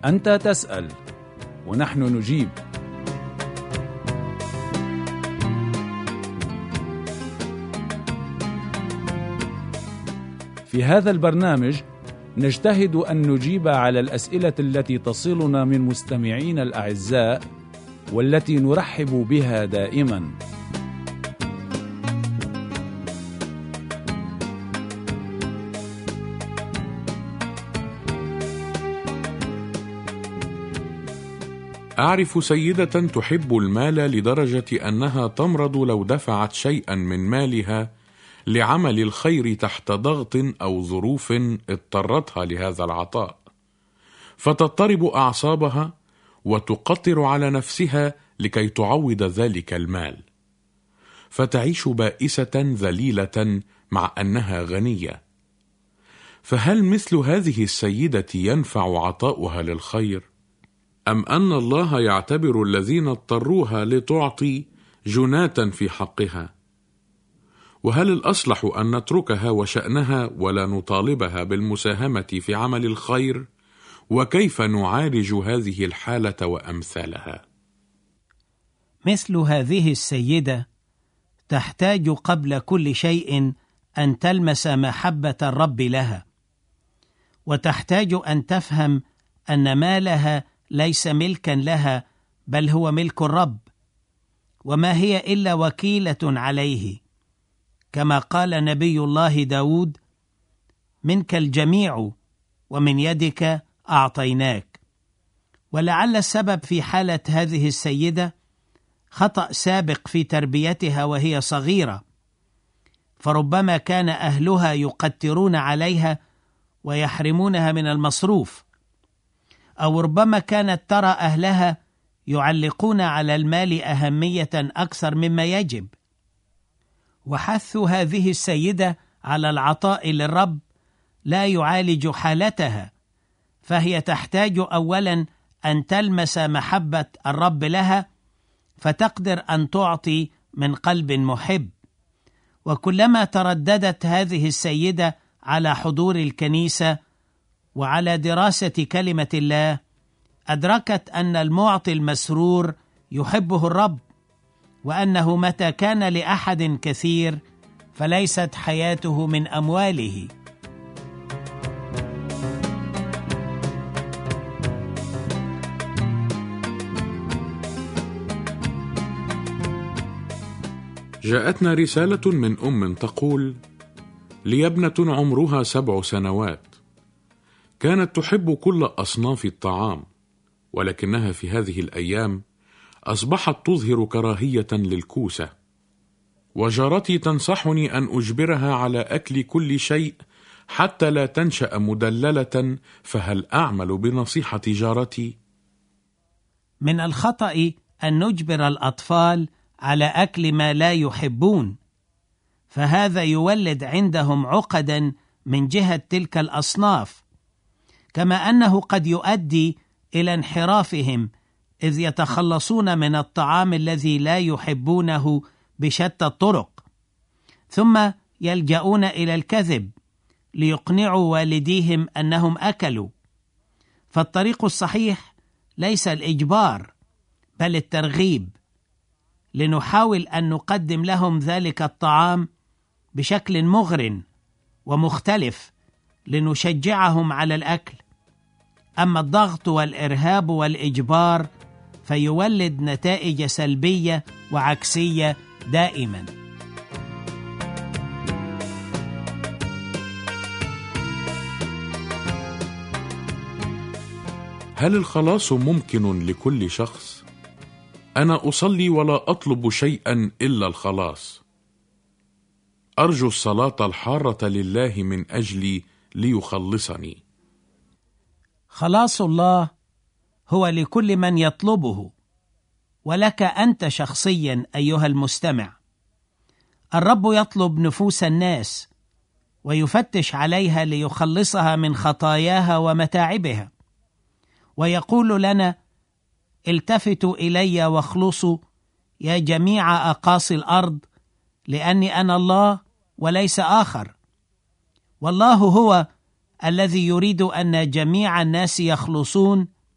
أنت تسأل ونحن نجيب. في هذا البرنامج نجتهد أن نجيب على الأسئلة التي تصلنا من مستمعين الأعزاء والتي نرحب بها دائما. أعرف سيدة تحب المال لدرجة أنها تمرض لو دفعت شيئا من مالها لعمل الخير تحت ضغط أو ظروف اضطرتها لهذا العطاء، فتضطرب أعصابها وتقطر على نفسها لكي تعوض ذلك المال، فتعيش بائسة ذليلة مع أنها غنية. فهل مثل هذه السيدة ينفع عطاؤها للخير؟ أم أن الله يعتبر الذين اضطروها لتعطي جناة في حقها؟ وهل الأصلح أن نتركها وشأنها ولا نطالبها بالمساهمة في عمل الخير؟ وكيف نعالج هذه الحالة وأمثالها؟ مثل هذه السيدة تحتاج قبل كل شيء أن تلمس محبة الرب لها، وتحتاج أن تفهم أن مالها ليس ملكا لها بل هو ملك الرب، وما هي إلا وكيلة عليه، كما قال نبي الله داود: منك الجميع ومن يدك أعطيناك. ولعل السبب في حالة هذه السيدة خطأ سابق في تربيتها وهي صغيرة، فربما كان أهلها يقترون عليها ويحرمونها من المصروف، أو ربما كانت ترى أهلها يعلقون على المال أهمية أكثر مما يجب. وحث هذه السيدة على العطاء للرب لا يعالج حالتها، فهي تحتاج أولا أن تلمس محبة الرب لها فتقدر أن تعطي من قلب محب. وكلما ترددت هذه السيدة على حضور الكنيسة وعلى دراسة كلمة الله، أدركت أن المعطي المسرور يحبه الرب، وأنه متى كان لأحد كثير فليست حياته من أمواله. جاءتنا رسالة من أم تقول: لي ابنة عمرها 7 سنوات، كانت تحب كل أصناف الطعام، ولكنها في هذه الأيام أصبحت تظهر كراهية للكوسة، وجارتي تنصحني أن أجبرها على أكل كل شيء حتى لا تنشأ مدللة، فهل أعمل بنصيحة جارتي؟ من الخطأ أن نجبر الأطفال على أكل ما لا يحبون، فهذا يولد عندهم عقدا من جهة تلك الأصناف، كما أنه قد يؤدي إلى انحرافهم إذ يتخلصون من الطعام الذي لا يحبونه بشتى الطرق، ثم يلجؤون إلى الكذب ليقنعوا والديهم أنهم أكلوا. فالطريق الصحيح ليس الإجبار بل الترغيب، لنحاول أن نقدم لهم ذلك الطعام بشكل مغر ومختلف لنشجعهم على الأكل. أما الضغط والإرهاب والإجبار فيولد نتائج سلبية وعكسية دائما. هل الخلاص ممكن لكل شخص؟ أنا أصلي ولا أطلب شيئا إلا الخلاص. أرجو الصلاة الحارة لله من أجلي ليخلصني. خلاص الله هو لكل من يطلبه، ولك أنت شخصيا أيها المستمع. الرب يطلب نفوس الناس ويفتش عليها ليخلصها من خطاياها ومتاعبها، ويقول لنا: التفتوا إلي واخلصوا يا جميع أقاصي الأرض، لأني أنا الله وليس آخر. والله هو الذي يريد أن جميع الناس يخلصون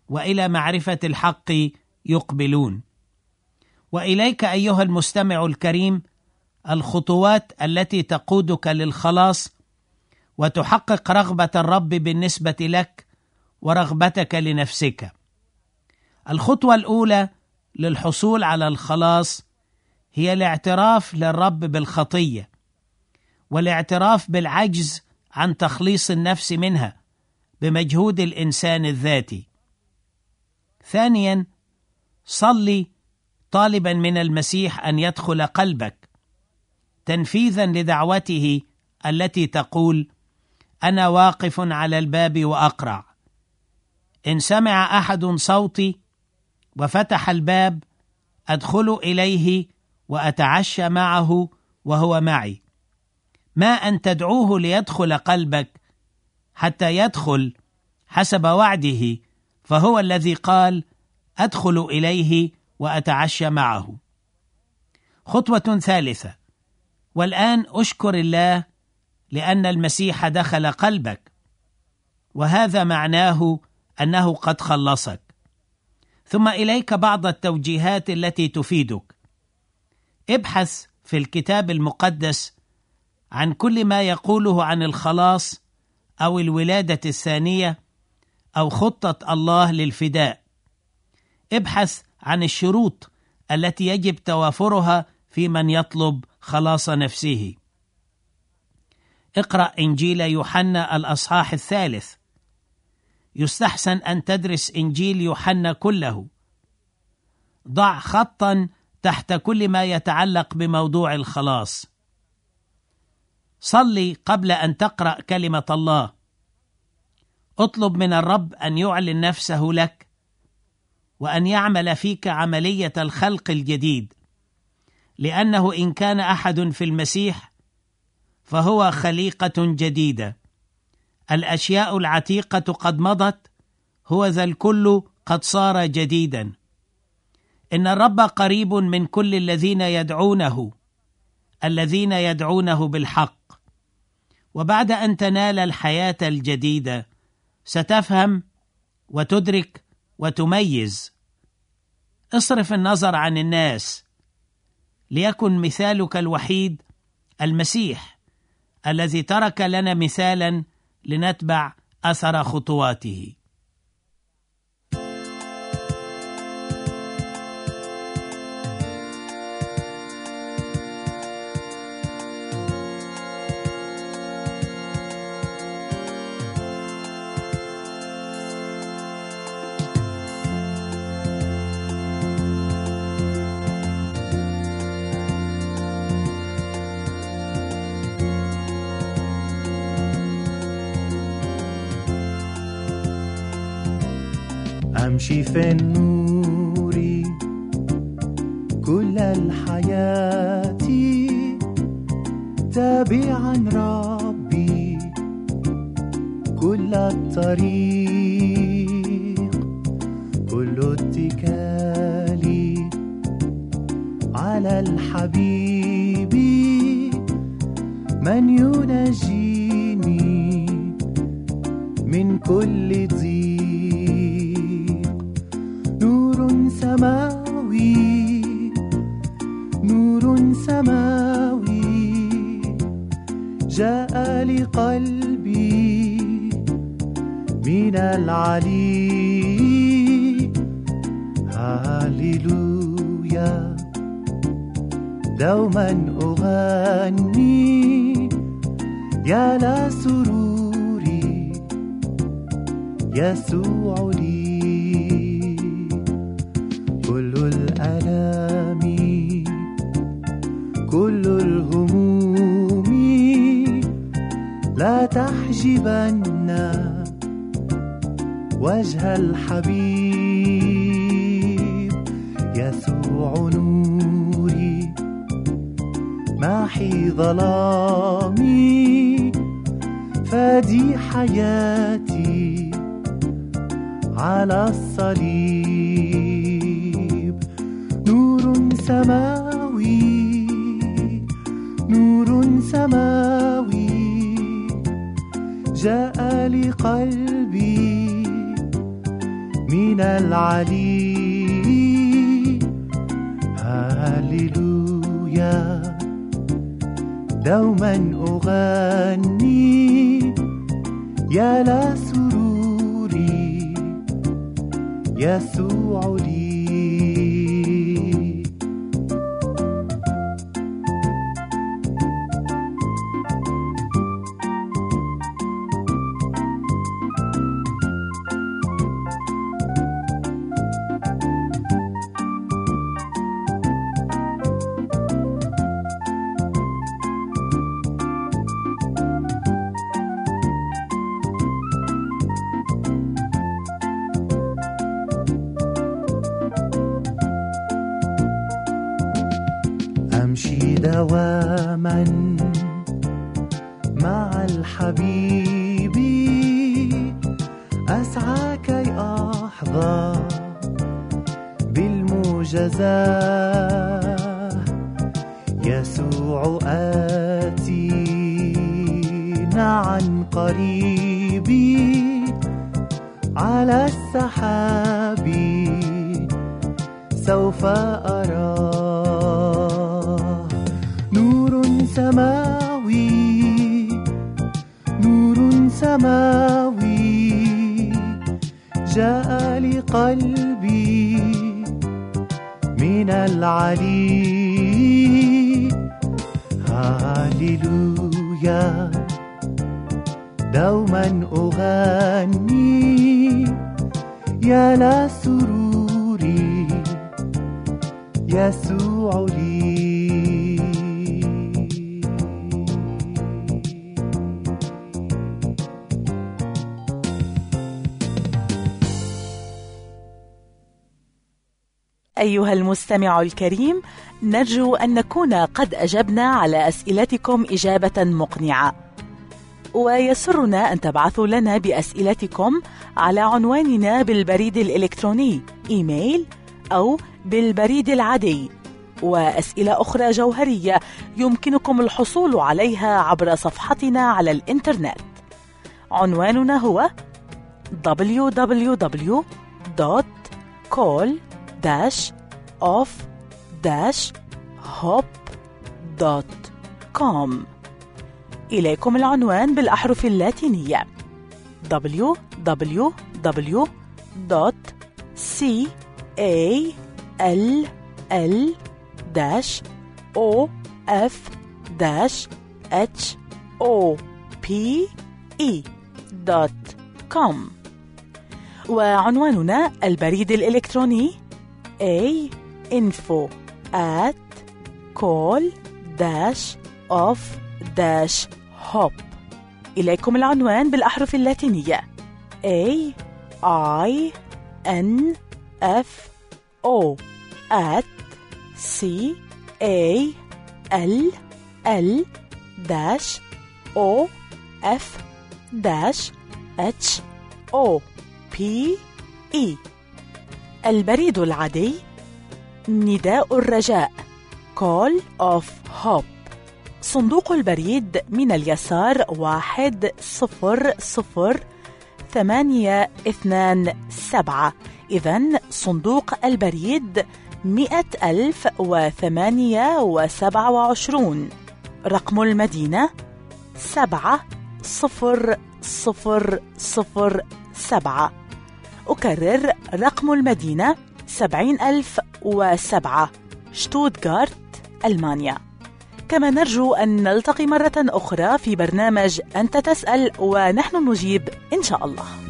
وإلى معرفة الحق يقبلون. وإليك أيها المستمع الكريم الخطوات التي تقودك للخلاص وتحقق رغبة الرب بالنسبة لك ورغبتك لنفسك. الخطوة الأولى للحصول على الخلاص هي الاعتراف للرب بالخطية والاعتراف بالعجز عن تخليص النفس منها بمجهود الإنسان الذاتي. ثانيا، صلي طالبا من المسيح أن يدخل قلبك تنفيذا لدعوته التي تقول: أنا واقف على الباب وأقرع، إن سمع أحد صوتي وفتح الباب أدخل إليه وأتعشى معه وهو معي. ما أن تدعوه ليدخل قلبك حتى يدخل حسب وعده، فهو الذي قال: أدخل إليه وأتعشى معه. خطوة ثالثة، والآن أشكر الله لأن المسيح دخل قلبك، وهذا معناه أنه قد خلصك. ثم إليك بعض التوجيهات التي تفيدك. ابحث في الكتاب المقدس عن كل ما يقوله عن الخلاص أو الولادة الثانية أو خطة الله للفداء. ابحث عن الشروط التي يجب توافرها في من يطلب خلاص نفسه. اقرأ إنجيل يوحنا الأصحاح 3. يستحسن أن تدرس إنجيل يوحنا كله. ضع خطا تحت كل ما يتعلق بموضوع الخلاص. صلي قبل أن تقرأ كلمة الله. اطلب من الرب أن يعلن نفسه لك وأن يعمل فيك عملية الخلق الجديد، لأنه إن كان أحد في المسيح فهو خليقة جديدة، الأشياء العتيقة قد مضت، هو ذا الكل قد صار جديدا. إن الرب قريب من كل الذين يدعونه بالحق. وبعد أن تنال الحياة الجديدة ستفهم وتدرك وتميز. اصرف النظر عن الناس، ليكن مثالك الوحيد المسيح الذي ترك لنا مثالا لنتبع أثر خطواته. أمشي في النور كل الحياة، تابعا ربي كل الطريق، كل اتكالي على الحبيب من ينجيني من كل ضيق. نور سماوي جاء لقلبي من العلي. هاليلويا دوما أغني يا لسروري يسوع لي. كل الآلام كل الهموم لا تحجبن وجه الحبيب. يسوع نوري محي ظلامي، فادي حياتي على الصليب. نور سماوي جاء لقلبي من العلي. هاليلويا دوما أغني يا لسروري يسوع لي. أمشي دواما مع الحبيب، أسعى كي أحظى بالمجازاة. يسوع آتينا عن قريب على السحاب سوف أراه. نور سماوي نور سماوي جاء لقلبي من العلي. هاليلويا دوما أغني يا لسروري يسوع لي. أيها المستمع الكريم، نرجو أن نكون قد أجبنا على أسئلتكم إجابة مقنعة، ويسرنا أن تبعثوا لنا بأسئلتكم على عنواننا بالبريد الإلكتروني إيميل أو بالبريد العادي. وأسئلة أخرى جوهرية يمكنكم الحصول عليها عبر صفحتنا على الإنترنت. عنواننا هو www.call-off-hop.com. إليكم العنوان بالأحرف اللاتينية www.call-off-hop.com. وعنواننا البريد الإلكتروني info@call-off-hop. إليكم العنوان بالأحرف اللاتينية AINFO@call-off-hop. البريد العادي نداء الرجاء Call of Hope. صندوق البريد من اليسار 1000827. إذن صندوق البريد 100,028. رقم المدينة 70007. أكرر رقم المدينة 70,007، شتوتغارت، ألمانيا. كما نرجو أن نلتقي مرة أخرى في برنامج أنت تسأل ونحن نجيب إن شاء الله.